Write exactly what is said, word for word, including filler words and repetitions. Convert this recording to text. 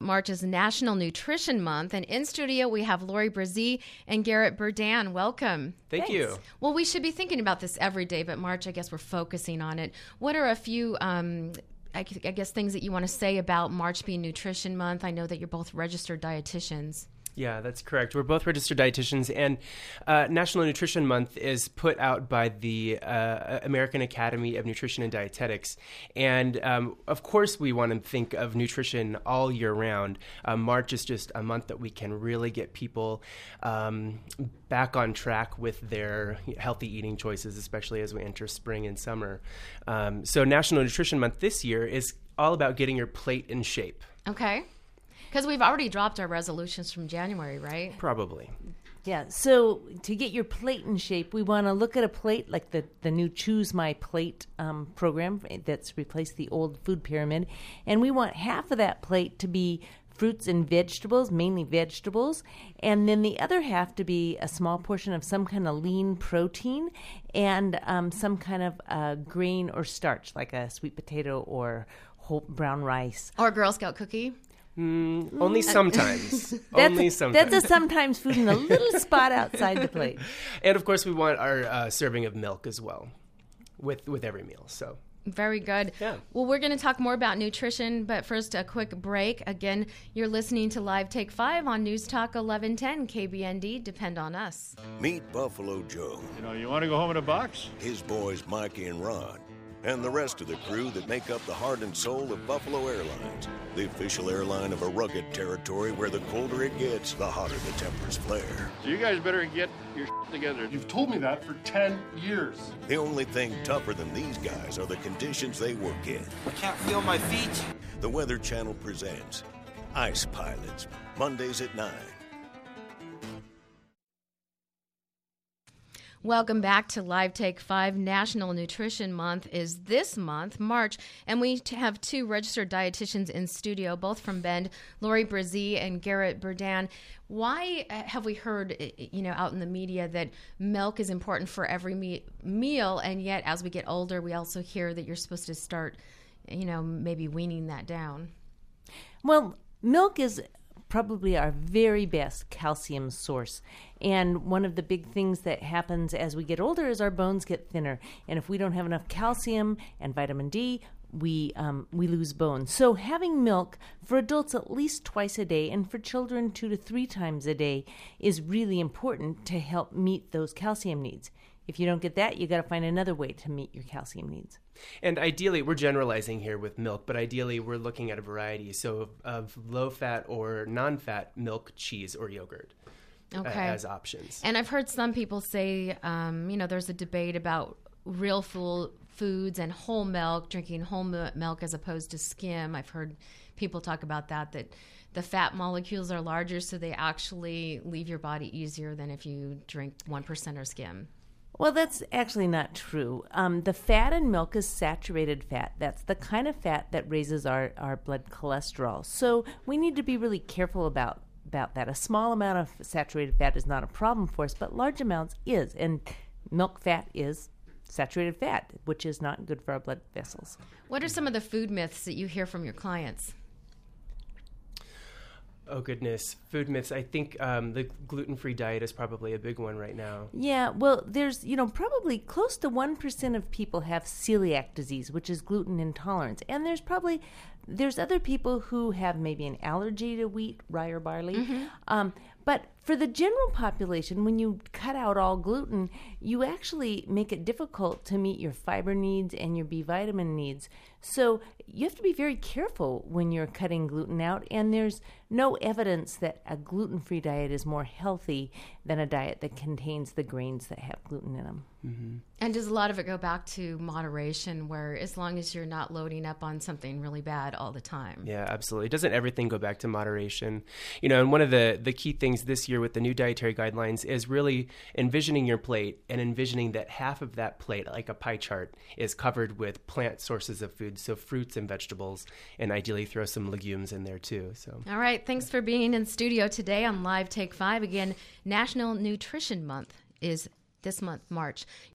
March is National Nutrition Month, and in studio we have Lori Brzee and Garrett Burdan. Welcome. Thank Thanks. you. Well, we should be thinking about this every day, but March, I guess we're focusing on it. What are a few, um, I, I guess, things that you want to say about March being Nutrition Month? I know that you're both registered dietitians. Yeah, that's correct. We're both registered dietitians, and uh, National Nutrition Month is put out by the uh, American Academy of Nutrition and Dietetics. And um, of course, we want to think of nutrition all year round. Uh, March is just a month that we can really get people um, back on track with their healthy eating choices, especially as we enter spring and summer. Um, so National Nutrition Month this year is all about getting your plate in shape. Okay. Because we've already dropped our resolutions from January, right? Probably. Yeah, so to get your plate in shape, we want to look at a plate like the, the new Choose My Plate um, program that's replaced the old food pyramid. And we want half of that plate to be fruits and vegetables, mainly vegetables, and then the other half to be a small portion of some kind of lean protein and um, some kind of uh, grain or starch, like a sweet potato or whole brown rice. Or a Girl Scout cookie. Mm, only sometimes. That's only a, sometimes. That's a sometimes food in a little spot outside the plate. And of course, we want our uh, serving of milk as well, with with every meal. So very good. Yeah. Well, we're going to talk more about nutrition, but first, a quick break. Again, you're listening to Live Take Five on News Talk eleven ten K B N D. Depend on us. Meet Buffalo Joe. You know, you want to go home in a box? His boys Mikey and Ron, and the rest of the crew that make up the heart and soul of Buffalo Airlines, the official airline of a rugged territory where the colder it gets, the hotter the tempers flare. So you guys better get your shit together. You've told me that for ten years. The only thing tougher than these guys are the conditions they work in. I can't feel my feet. The Weather Channel presents Ice Pilots, Mondays at nine. Welcome back to Live Take Five. National Nutrition Month is this month, March, and we t- have two registered dietitians in studio, both from Bend, Lori Brzee and Garrett Burdan. Why uh, have we heard, you know, out in the media that milk is important for every me- meal, and yet as we get older, we also hear that you're supposed to start, you know, maybe weaning that down? Well, milk is probably our very best calcium source. And one of the big things that happens as we get older is our bones get thinner. And if we don't have enough calcium and vitamin D, we um, we lose bones. So having milk for adults at least twice a day and for children two to three times a day is really important to help meet those calcium needs. If you don't get that, you got to find another way to meet your calcium needs. And ideally, we're generalizing here with milk, but ideally we're looking at a variety, so of, of low-fat or non-fat milk, cheese, or yogurt Okay. uh, as options. And I've heard some people say, um, you know, there's a debate about real full foods and whole milk, drinking whole milk as opposed to skim. I've heard people talk about that, that the fat molecules are larger, so they actually leave your body easier than if you drink one percent or skim. Well, that's actually not true. Um, the fat in milk is saturated fat. That's the kind of fat that raises our, our blood cholesterol. So we need to be really careful about, about that. A small amount of saturated fat is not a problem for us, but large amounts is. And milk fat is saturated fat, which is not good for our blood vessels. What are some of the food myths that you hear from your clients? Oh, goodness. Food myths. I think um, the gluten-free diet is probably a big one right now. Yeah, well, there's, you know, probably close to one percent of people have celiac disease, which is gluten intolerance. And there's probably, there's other people who have maybe an allergy to wheat, rye, or barley. Mm-hmm. Um, but for the general population, when you cut out all gluten, you actually make it difficult to meet your fiber needs and your B vitamin needs. So you have to be very careful when you're cutting gluten out, and there's no evidence that a gluten-free diet is more healthy than a diet that contains the grains that have gluten in them. Mm-hmm. And does a lot of it go back to moderation, where as long as you're not loading up on something really bad all the time? Yeah, absolutely. Doesn't everything go back to moderation? You know, and one of the, the key things this year with the new dietary guidelines is really envisioning your plate and envisioning that half of that plate, like a pie chart, is covered with plant sources of food, so fruits and vegetables, and ideally throw some legumes in there too. So, all right, thanks for being in studio today on Live Take Five. Again, National Nutrition Month is this month, March.